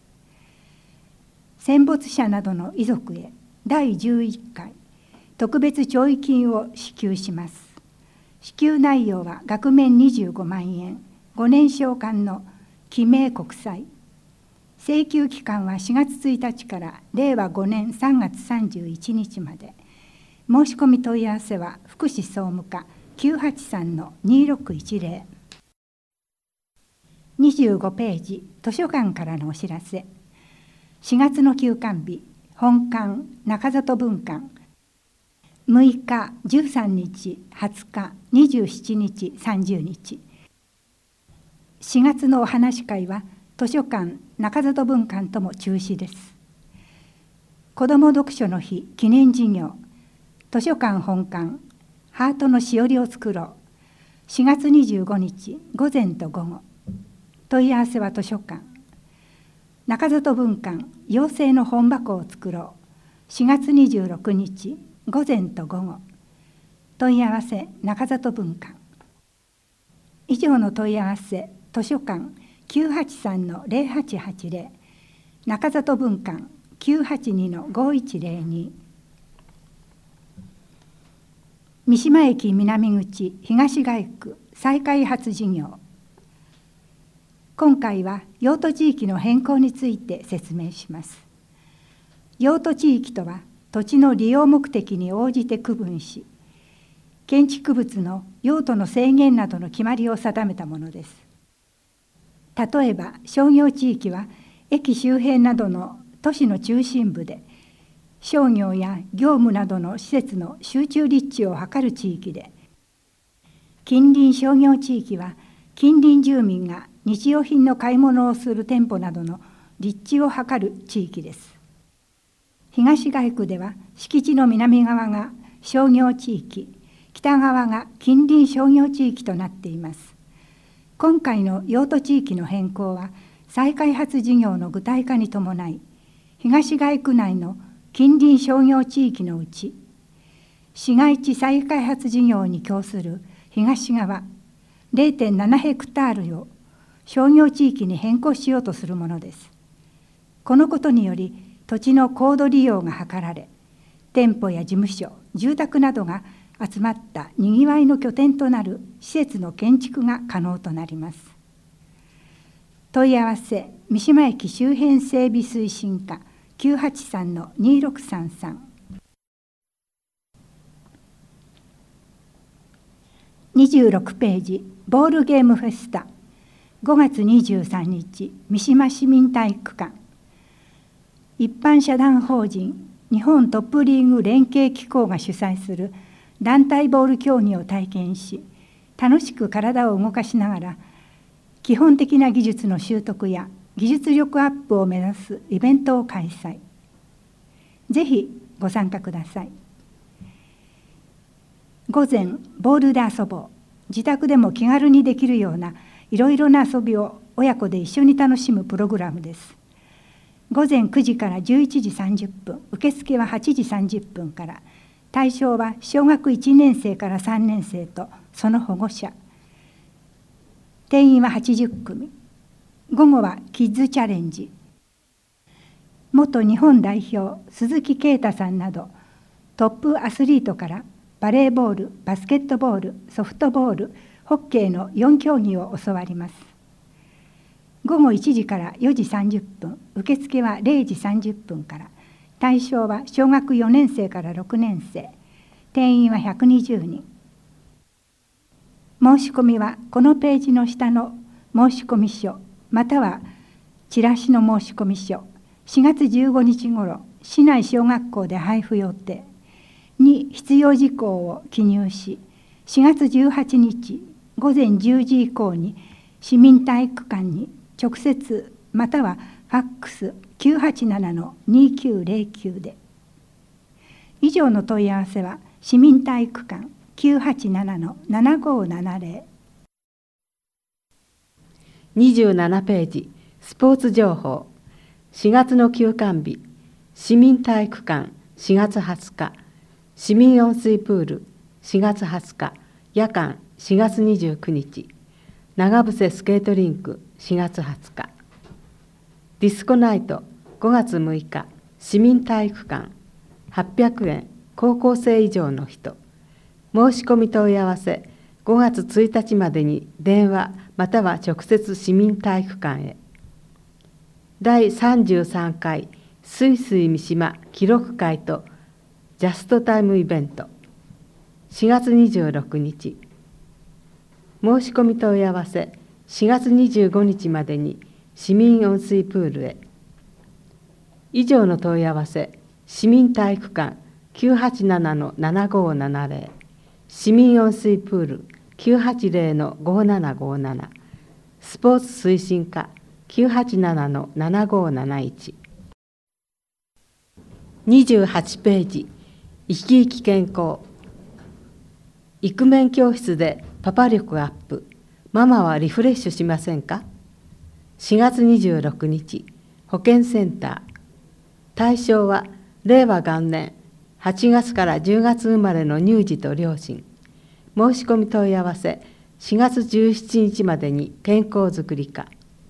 戦没者などの遺族へだいじゅういっかい特別弔慰金を支給します。支給内容は額面にじゅうごまんえん、ごねん償還の記名国債。請求期間はしがつついたちかられいわごねんさんがつさんじゅういちにちまで。申し込み問い合わせは福祉総務課 きゅうはちさんのにろくいちぜろ。にじゅうごページ図書館からのお知らせ。しがつの休館日、本館中里分館むいかじゅうさんにちはつかにじゅうしちにちさんじゅうにち。しがつのお話会は図書館中里分館とも中止です。子ども読書の日記念事業、図書館本館ハートのしおりを作ろう、しがつにじゅうごにちごぜんとごご。問い合わせは図書館中里分館妖精の本箱を作ろう、しがつにじゅうろくにちごぜんとごご。問い合わせ中里分館。以上の問い合わせ図書館 きゅうはちさんのぜろはちはちぜろ、中里分館 きゅうはちにのごいちぜろに。三島駅南口東街区再開発事業。今回は用途地域の変更について説明します。用途地域とは土地の利用目的に応じて区分し、建築物の用途の制限などの決まりを定めたものです。例えば商業地域は駅周辺などの都市の中心部で商業や業務などの施設の集中立地を図る地域で、近隣商業地域は近隣住民が日用品の買い物をする店舗などの立地を図る地域です。東街区では敷地の南側が商業地域、北側が近隣商業地域となっています。今回の用途地域の変更は再開発事業の具体化に伴い、東街区内の近隣商業地域のうち、市街地再開発事業に供する東側 れいてんななヘクタールを商業地域に変更しようとするものです。このことにより土地の高度利用が図られ、店舗や事務所、住宅などが集まったにぎわいの拠点となる施設の建築が可能となります。問い合わせ三島駅周辺整備推進課 きゅうはちさんのにろくさんさん。にじゅうろくページボールゲームフェスタごがつにじゅうさんにち三島市民体育館。一般社団法人日本トップリーグ連携機構が主催する団体ボール競技を体験し、楽しく体を動かしながら基本的な技術の習得や技術力アップを目指すイベントを開催。ぜひご参加ください。午前ボールで遊ぼう。自宅でも気軽にできるようないろいろな遊びを親子で一緒に楽しむプログラムです。午前くじからじゅういちじさんじゅっぷん、受付ははちじさんじゅっぷんから、 対象は小学いちねん生からさんねん生とその保護者。定員ははちじゅっくみ。午後はキッズチャレンジ。元日本代表鈴木啓太さんなどトップアスリートからバレーボール、バスケットボール、ソフトボール、ホッケーのよん競技を教わります。午後いちじからよじさんじゅっぷん、受付はれいじさんじゅっぷんから。対象は小学よねん生からろくねん生。定員はひゃくにじゅうにん。申し込みはこのページの下の申込書またはチラシの申込書、しがつじゅうごにちごろ市内小学校で配布予定に必要事項を記入し、しがつじゅうはちにちごぜんじゅうじ以降に市民体育館に直接またはファックス きゅうはちななのにきゅうぜろきゅう で。以上の問い合わせは市民体育館 きゅうはちななのななごーななぜろ。 にじゅうななページ、スポーツ情報。しがつの休館日、市民体育館しがつはつか、市民温水プールしがつはつか、夜間しがつにじゅうくにち、長伏スケートリンクしがつはつか。ディスコナイトごがつむいか、市民体育館はっぴゃくえん、高校生以上の人。申し込み問い合わせごがつついたちまでに電話または直接市民体育館へ。だいさんじゅうさんかいすいすい三島記録会とジャストタイムイベントしがつにじゅうろくにち。申し込み問い合わせしがつにじゅうごにちまでに市民温水プールへ。以上の問い合わせ市民体育館 きゅうはちななのななごーななぜろ、市民温水プール きゅうはちぜろのごーななごーなな、スポーツ推進課 きゅうはちななのななごーなないち。にじゅうはちページ、生き生き健康。イクメン教室でパパ力アップ。ママはリフレッシュしませんか？しがつにじゅうろくにち、保健センター。対象はれいわがんねんはちがつからじゅうがつ生まれの乳児と両親。申し込み問い合わせしがつじゅうしちにちまでに健康づくり課。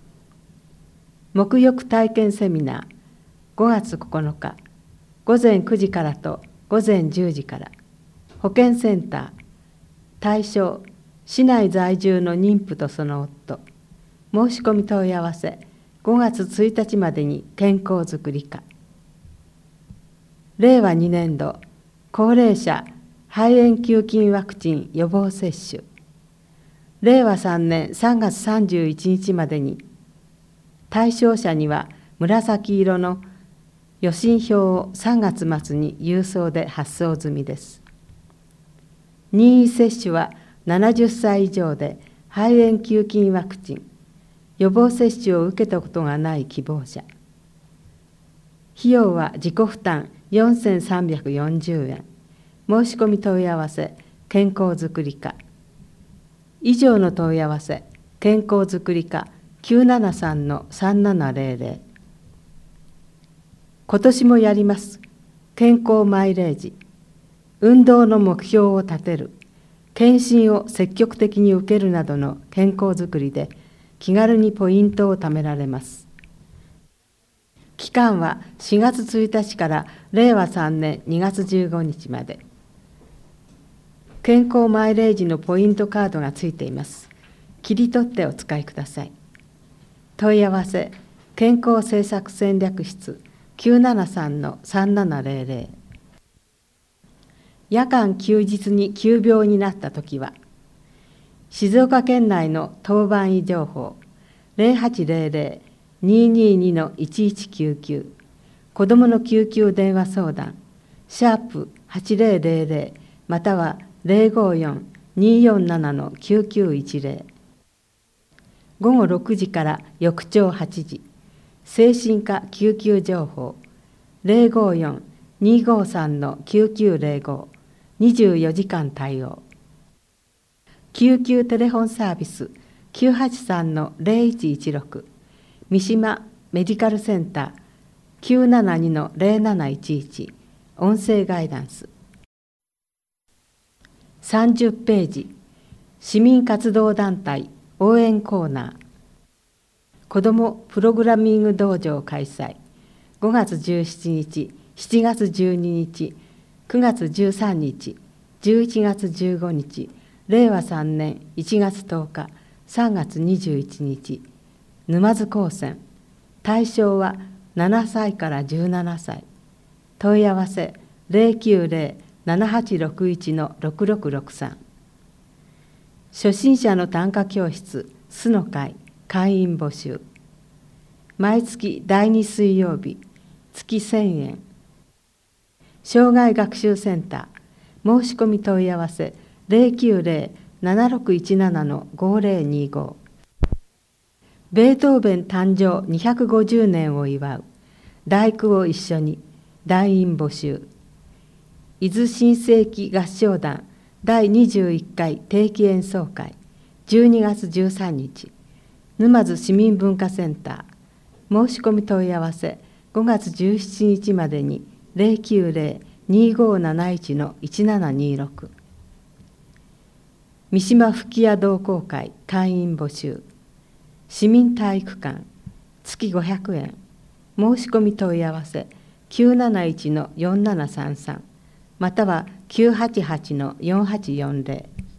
沐浴体験セミナーごがつここのか、ごぜんくじからとごぜんじゅうじから。保健センター。対象市内在住の妊婦とその夫。申し込み問い合わせごがつついたちまでに健康づくり課。れいわにねんど高齢者肺炎球菌ワクチン予防接種。れいわさんねんさんがつさんじゅういちにちまでに。対象者には紫色の予診票をさんがつまつに郵送で発送済みです。任意接種はななじゅっさい以上で肺炎球菌ワクチン予防接種を受けたことがない希望者。費用は自己負担よんせんさんびゃくよんじゅうえん。申し込み問い合わせ健康づくり課。以上の問い合わせ健康づくり課 きゅうななさんのさんななぜろぜろ。今年もやります。健康マイレージ。運動の目標を立てる。検診を積極的に受けるなどの健康づくりで気軽にポイントを貯められます。期間はしがつついたちかられいわさんねんにがつじゅうごにちまで。健康マイレージのポイントカードがついています。切り取ってお使いください。問い合わせ健康政策戦略室 きゅうななさんのさんななぜろぜろ。夜間休日に急病になったときは、静岡県内の当番医情報ゼロはちゼロゼロ にーにーにのいちいちきゅうきゅう、子どもの救急電話相談、シャープはちぜろゼロゼロまたはゼロごよん にーよんななのきゅうきゅういちゼロ。ごごろくじから翌朝はちじ、精神科救急情報ゼロごよん にーごさんのきゅうきゅうゼロご、にじゅうよじかん対応。救急テレフォンサービス きゅうはちさんのゼロいちいちろく、三島メディカルセンター きゅうななにのゼロなないちいち、音声ガイダンス。 さんじゅっページ、市民活動団体応援コーナー、子どもプログラミング道場開催、ごがつじゅうしちにち、しちがつじゅうににち、くがつじゅうさんにち、じゅういちがつじゅうごにち、れいわさんねんいちがつとおか、さんがつにじゅういちにち、沼津高専、対象はななさいからじゅうななさい、問い合わせゼロきゅうゼロ ななはちろくいち のろくろくろくさん。初心者の短歌教室すの会会員募集。毎月だいに水曜日、月せんえん。障害学習センター、申し込み問い合わせゼロきゅうゼロ ななろくいちなな のごゼロにご。ベートーベン誕生にひゃくごじゅうねんを祝う第九を一緒に団員募集。伊豆新世紀合唱団だいにじゅういっかい定期演奏会じゅうにがつじゅうさんにち、沼津市民文化センター。申し込み問い合わせごがつじゅうしちにちまでにゼロきゅうゼロ にごなないちのいちななにろく。三島吹き矢同好会会員募集。市民体育館月ごひゃくえん。申し込み問い合わせきゅうなないちのよんななさんさんまたはきゅうはちはちのよんはちよんゼロ。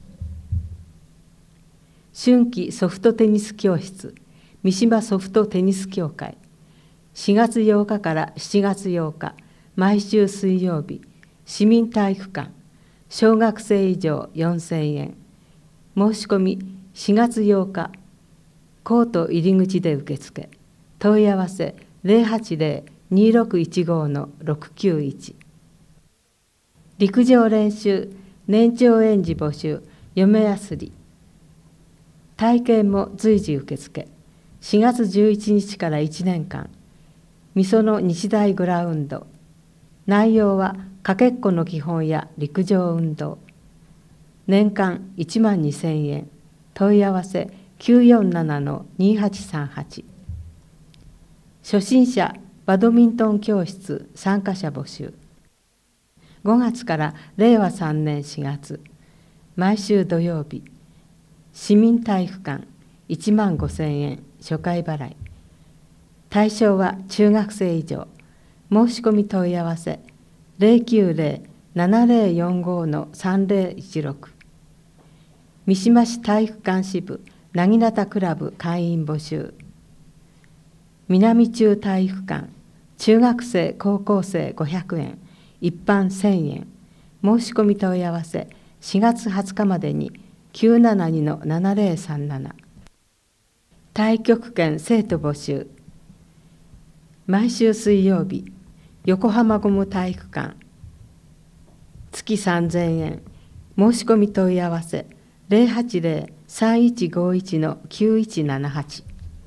春季ソフトテニス教室三島ソフトテニス協会。しがつようかからしちがつようか、毎週水曜日、市民体育館、小学生以上よんせんえん。申し込みしがつようか、コート入り口で受付。問い合わせゼロはちゼロ にろくいちごのろくきゅういち。陸上練習年長園児募集嫁やすり。体験も随時受付。しがつじゅういちにちからいちねんかん、みその日大グラウンド。内容はかけっこの基本や陸上運動。年間いちまんにせんえん。問い合わせきゅうよんななのにはちさんはち。初心者バドミントン教室参加者募集。ごがつかられいわさんねんしがつ、毎週土曜日、市民体育館いちまんごせんえん初回払い。対象は中学生以上。申し込み問い合わせゼロきゅうゼロ ななゼロよんごのさんゼロいちろく。三島市体育館支部なぎなたクラブ会員募集。南中体育館中学生高校生ごひゃくえん、一般せんえん。申し込み問い合わせしがつはつかまでにきゅうななにのななゼロさんなな。太極拳生徒募集。毎週水曜日、横浜ゴム体育館月さんぜんえん。申し込み問い合わせゼロはちゼロ さんいちごいちのきゅういちななはち。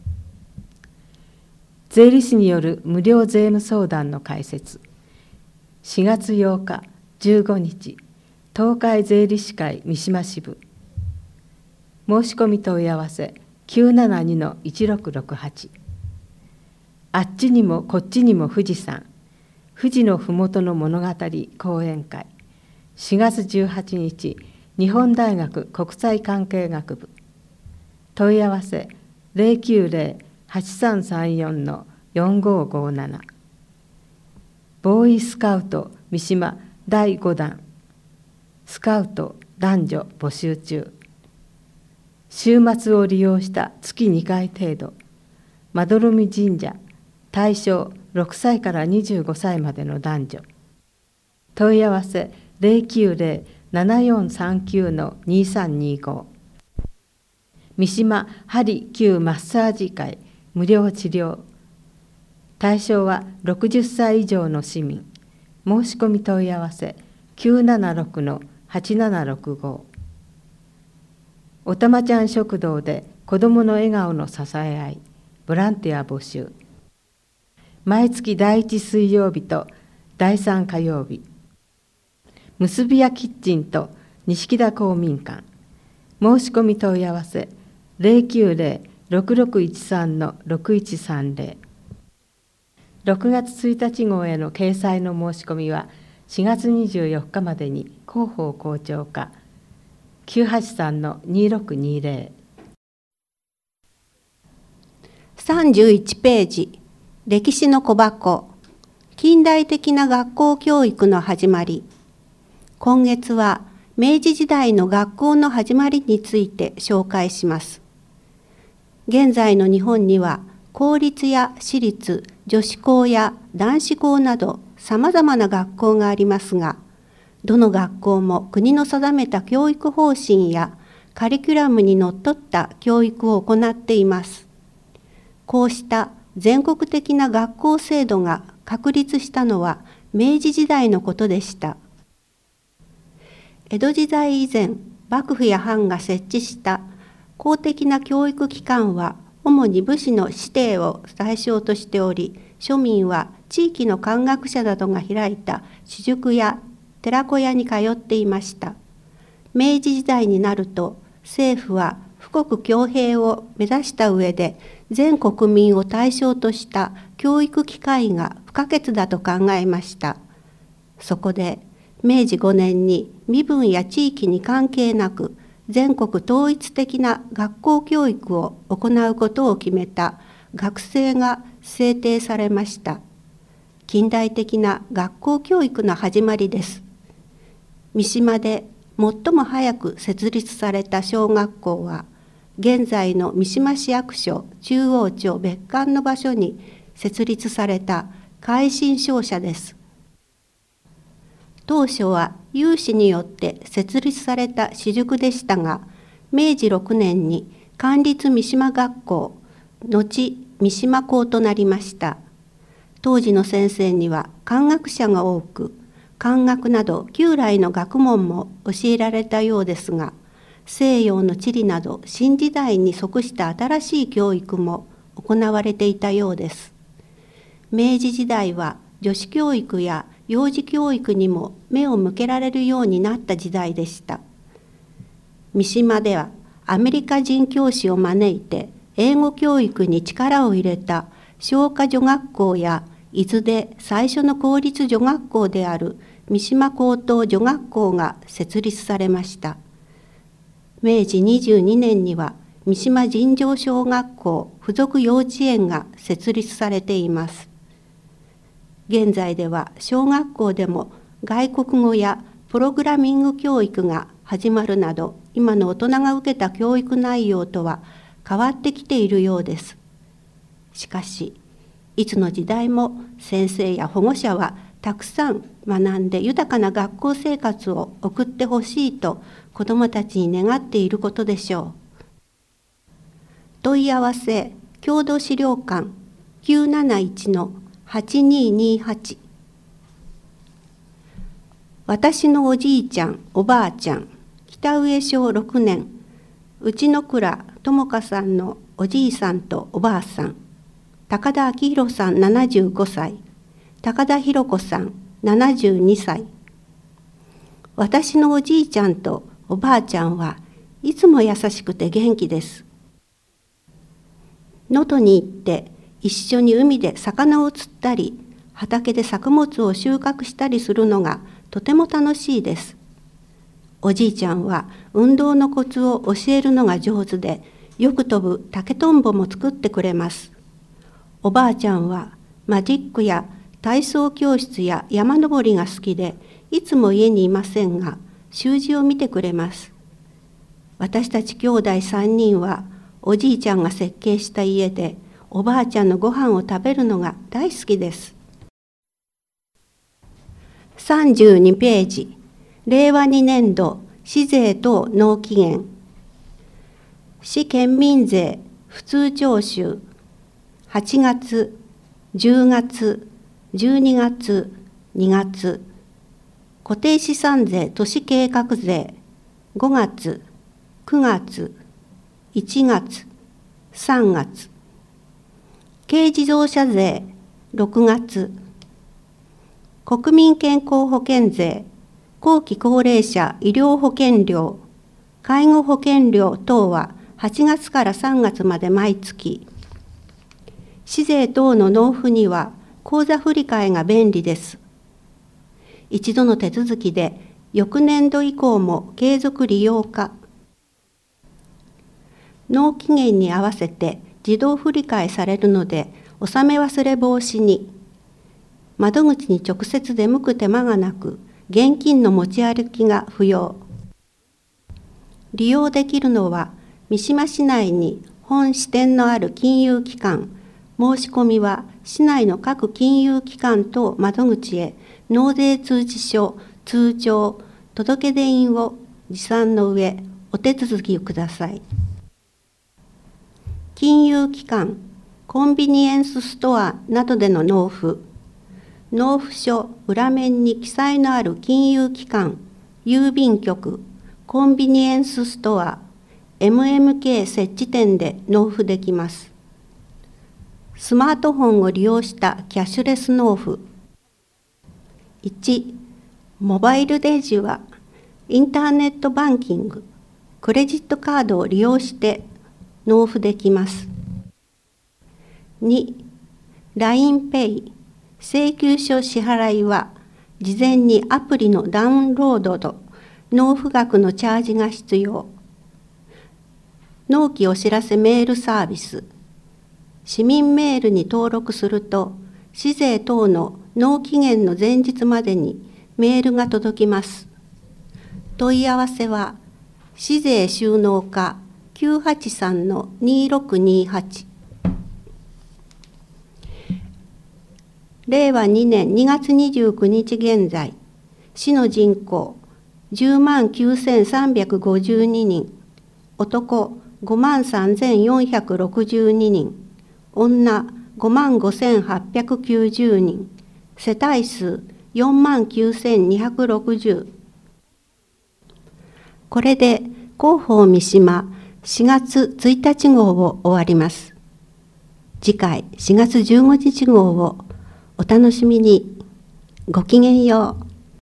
税理士による無料税務相談の開設。しがつようかじゅうごにち、東海税理士会三島支部。申し込み問い合わせきゅうななにのいちろくろくはち。あっちにもこっちにも富士山、富士のふもとの物語講演会。しがつじゅうはちにち、日本大学国際関係学部。問い合わせゼロきゅうゼロ はちさんさんよんのよんごごなな。ボーイスカウト三島だいごだん。スカウト男女募集中。週末を利用した月にかい程度。まどろみ神社、対象ろくさいからにじゅうごさいまでの男女。問い合わせゼロきゅうゼロ ななよんさんきゅうのにさんにご。三島鍼灸マッサージ会無料治療。対象はろくじゅっさい以上の市民。申し込み問い合わせきゅうななろくのはちななろくご。おたまちゃん食堂で子どもの笑顔の支え合い、ボランティア募集。毎月だいいち水曜日とだいさん火曜日。結び屋キッチンと錦田公民館。申し込み問い合わせゼロきゅうゼロ ろくろくいちさんのろくいちさんゼロ。ろくがつついたち号への掲載の申し込みはしがつにじゅうよっかまでに広報校長課きゅうはちさんのにろくにゼロ。 さんじゅういちページ、歴史の小箱、近代的な学校教育の始まり。今月は明治時代の学校の始まりについて紹介します。現在の日本には公立や私立、女子校や男子校などさまざまな学校がありますが、どの学校も国の定めた教育方針やカリキュラムにのっとった教育を行っています。こうした全国的な学校制度が確立したのは明治時代のことでした。江戸時代以前、幕府や藩が設置した公的な教育機関は主に武士の子弟を対象としており、庶民は地域の漢学者などが開いた私塾や寺子屋に通っていました。明治時代になると、政府は富国強兵を目指した上で、全国民を対象とした教育機会が不可欠だと考えました。そこで、明治ごねんに身分や地域に関係なく、全国統一的な学校教育を行うことを決めた学制が制定されました。近代的な学校教育の始まりです。三島で最も早く設立された小学校は、現在の三島市役所中央町別館の場所に設立された海心商社です。当初は有志によって設立された私塾でしたが、明治ろくねんに官立三島学校、後三島校となりました。当時の先生には漢学者が多く、漢学など旧来の学問も教えられたようですが、西洋の地理など新時代に即した新しい教育も行われていたようです。明治時代は女子教育や幼児教育にも目を向けられるようになった時代でした。三島ではアメリカ人教師を招いて英語教育に力を入れた商科女学校や、伊豆で最初の公立女学校である三島高等女学校が設立されました。明治にじゅうにねんには三島尋常小学校附属幼稚園が設立されています。現在では小学校でも外国語やプログラミング教育が始まるなど、今の大人が受けた教育内容とは変わってきているようです。しかし、いつの時代も先生や保護者はたくさん学んで豊かな学校生活を送ってほしいと子どもたちに願っていることでしょう。問い合わせ郷土資料館 きゅうなないちのはちにーにーはち。私のおじいちゃんおばあちゃん北上小ろくねん、内野倉智香さんのおじいさんとおばあさん、高田明宏さんななじゅうごさい、高田博子さんななじゅうにさい。私のおじいちゃんとおばあちゃんはいつも優しくて元気です。能登に行って一緒に海で魚を釣ったり、畑で作物を収穫したりするのがとても楽しいです。おじいちゃんは運動のコツを教えるのが上手で、よく飛ぶ竹とんぼも作ってくれます。おばあちゃんはマジックや体操教室や山登りが好きで、いつも家にいませんが、習字を見てくれます。私たち兄弟さんにんは、おじいちゃんが設計した家で、おばあちゃんのご飯を食べるのが大好きです。さんじゅうにページ、れいわにねんど市税等納期限。市県民税普通徴収、はちがつ、じゅうがつ、じゅうにがつ、にがつ、固定資産税都市計画税、ごがつ、くがつ、いちがつ、さんがつ、軽自動車税、ろくがつ、国民健康保険税、後期高齢者医療保険料、介護保険料等ははちがつからさんがつまで毎月。市税等の納付には口座振替が便利です。一度の手続きで翌年度以降も継続利用か、納期限に合わせて自動振り替えされるので、納め忘れ防止に、窓口に直接出向く手間がなく、現金の持ち歩きが不要。利用できるのは、三島市内に本支店のある金融機関、申し込みは市内の各金融機関等窓口へ納税通知書、通帳、届出印を持参の上、お手続きください。金融機関、コンビニエンスストアなどでの納付、納付書裏面に記載のある金融機関、郵便局、コンビニエンスストア、エムエムケー 設置店で納付できます。スマートフォンを利用したキャッシュレス納付。いち、モバイルレジはインターネットバンキング、クレジットカードを利用して納付できます。に、ラインペイ、請求書支払いは事前にアプリのダウンロードと納付額のチャージが必要。納期お知らせメールサービス。市民メールに登録すると、市税等の納期限の前日までにメールが届きます。問い合わせは、市税収納課 きゅうはちさんのにろくにはち。れいわにねんにがつにじゅうくにち現在、市の人口じゅうまんきゅうせんさんびゃくごじゅうににん、男ごまんさんぜんよんひゃくろくじゅうににん、女ごまんごせんはっぴゃくきゅうじゅうにん、世帯数よんまんきゅうせんにひゃくろくじゅう。これで広報三島しがつついたち号を終わります。次回しがつじゅうごにち号をお楽しみに。ごきげんよう。